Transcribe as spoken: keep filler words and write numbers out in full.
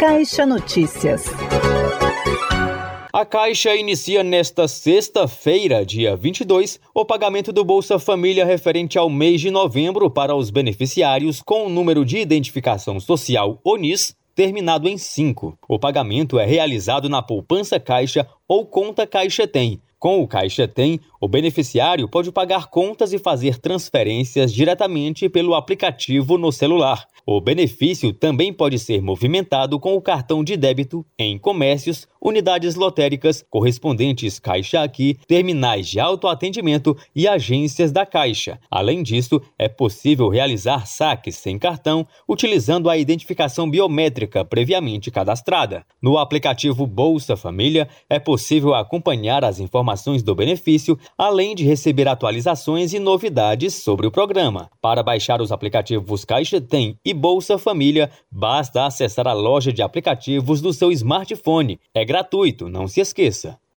Caixa Notícias. A Caixa inicia nesta sexta-feira, dia vinte e dois, o pagamento do Bolsa Família referente ao mês de novembro para os beneficiários com o número de identificação social O N I S terminado em cinco. O pagamento é realizado na poupança Caixa ou conta Caixa Tem. Com o Caixa Tem, o beneficiário pode pagar contas e fazer transferências diretamente pelo aplicativo no celular. O benefício também pode ser movimentado com o cartão de débito em comércios, unidades lotéricas, correspondentes Caixa Aqui, terminais de autoatendimento e agências da Caixa. Além disso, é possível realizar saques sem cartão utilizando a identificação biométrica previamente cadastrada. No aplicativo Bolsa Família, é possível acompanhar as informações do benefício, além de receber atualizações e novidades sobre o programa. Para baixar os aplicativos Caixa Tem e Bolsa Família, basta acessar a loja de aplicativos do seu smartphone. É gratuito, não se esqueça.